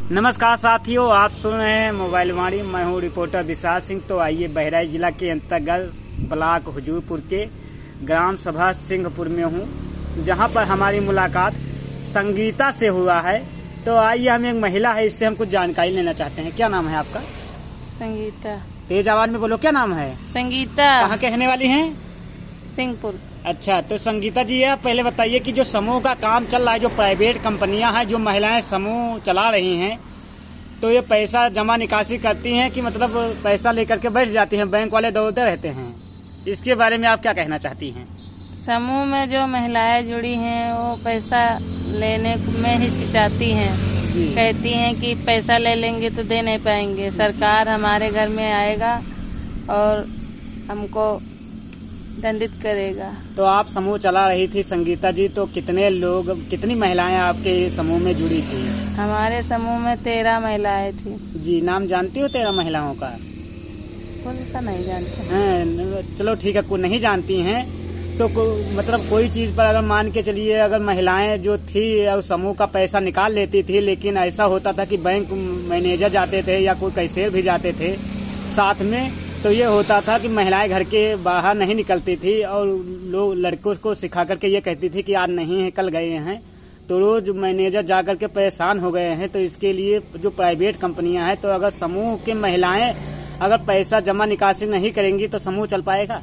नमस्कार साथियों, आप सुन रहे हैं मोबाइल वाणी। मैं हूँ रिपोर्टर विशाल सिंह। तो आइए बहराइच जिला के अंतर्गत ब्लॉक हुजूरपुर के ग्राम सभा सिंहपुर में हूँ, जहाँ पर हमारी मुलाकात संगीता से हुआ है। तो आइए, हम एक महिला है, इससे हम कुछ जानकारी लेना चाहते हैं। क्या नाम है आपका? संगीता। तेज आवाज में बोलो, क्या नाम है? संगीता। कहाँ के रहने वाली हैं? सिंहपुर। अच्छा, तो संगीता जी, आप पहले बताइए कि जो समूह का काम चल रहा है, जो प्राइवेट कंपनियां हैं, जो महिलाएं समूह चला रही हैं, तो ये पैसा जमा निकासी करती हैं कि मतलब पैसा लेकर के बैठ जाती हैं, बैंक वाले दौड़ते रहते हैं? इसके बारे में आप क्या कहना चाहती हैं? समूह में जो महिलाएं जुड़ी हैं वो पैसा लेने में हिचकिचाती हैं, कहती हैं कि पैसा ले लेंगे तो दे नहीं पाएंगे, सरकार हमारे घर में आएगा और हमको दंडित करेगा। तो आप समूह चला रही थी संगीता जी, तो कितने लोग, कितनी महिलाएं आपके समूह में जुड़ी थी? हमारे समूह में 13 महिलाएं थी। जी, नाम जानती हो 13 महिलाओं का? कौन सा नहीं जानते हैं? चलो ठीक है, कोई नहीं जानती हैं तो मतलब कोई चीज पर अगर मान के चलिए, अगर महिलाएं जो थी और समूह का पैसा निकाल लेती थी, लेकिन ऐसा होता था कि बैंक मैनेजर जाते थे या कोई कैशियर भी जाते थे साथ में, तो ये होता था कि महिलाएं घर के बाहर नहीं निकलती थी और लोग लड़कों को सिखा करके ये कहती थी कि आज नहीं है कल गए हैं, तो रोज मैनेजर जा करके परेशान हो गए हैं। तो इसके लिए जो प्राइवेट कंपनियां हैं, तो अगर समूह के महिलाएं अगर पैसा जमा निकासी नहीं करेंगी तो समूह चल पाएगा?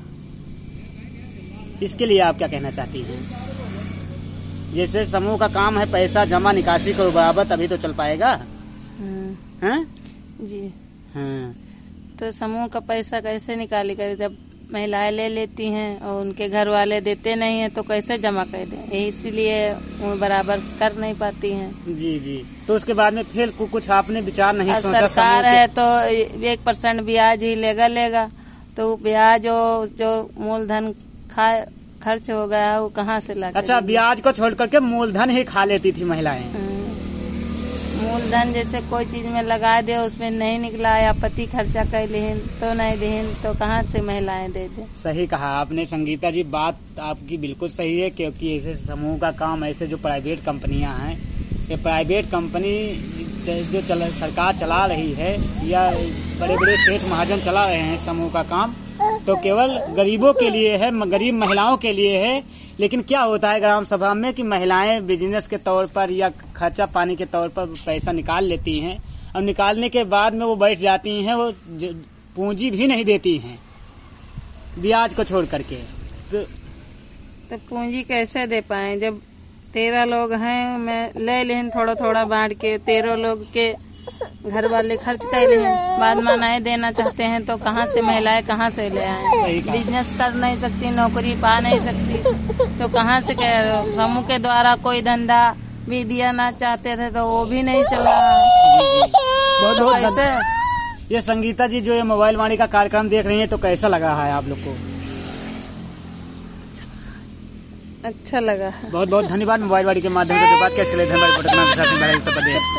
इसके लिए आप क्या कहना चाहती हैं? जैसे समूह का काम है पैसा जमा निकासी करो बराबर, तभी तो चल पाएगा। हैं? जी हाँ। तो समूह का पैसा कैसे निकाली करे? जब महिलाएं ले लेती हैं और उनके घर वाले देते नहीं हैं तो कैसे जमा कर दें? इसीलिए वो बराबर कर नहीं पाती हैं। जी जी। तो उसके बाद में फिर कुछ आपने विचार नहीं सोचा? सरकार है तो 1% ब्याज ही लेगा, तो ब्याज जो मूलधन खर्च हो गया वो कहाँ से ला? अच्छा, ब्याज को छोड़ करके मूलधन ही खा लेती थी महिलाएं। मूलधन जैसे कोई चीज में लगा दे, उसमें नहीं निकला या पति खर्चा कर लें तो नहीं दें, तो कहाँ से महिलाएं दे दे? सही कहा आपने संगीता जी, बात आपकी बिल्कुल सही है, क्योंकि ऐसे समूह का काम, ऐसे जो प्राइवेट कंपनियां हैं, ये प्राइवेट कंपनी जो सरकार चला रही है या बड़े बड़े सेठ महाजन चला रहे हैं समूह का काम, तो केवल गरीबों के लिए है, गरीब महिलाओं के लिए है। लेकिन क्या होता है ग्राम सभा में कि महिलाएं बिजनेस के तौर पर या खर्चा पानी के तौर पर पैसा निकाल लेती हैं और निकालने के बाद में वो बैठ जाती हैं, वो पूंजी भी नहीं देती हैं ब्याज को छोड़ करके। तो पूंजी कैसे दे पाए? जब 13 लोग हैं, मैं ले लें थोड़ा थोड़ा बांट के, 13 लोग के घर वाले खर्च कर लें, बाद में नहीं देना चाहते हैं तो कहाँ से महिलाएं कहाँ से ले आए? बिजनेस कर नहीं सकती, नौकरी पा नहीं सकती, तो कहाँ से? समूह के द्वारा कोई धंधा भी दिया ना चाहते थे तो वो भी नहीं चल रहा। बहुत कैसे? ये संगीता जी, जो ये मोबाइल वाणी का कार्यक्रम देख रही हैं, तो कैसा लगा है आप लोग को? अच्छा लगा है। बहुत बहुत धन्यवाद। मोबाइल वाणी के माध्यम से बात कैसे धन्यवाद।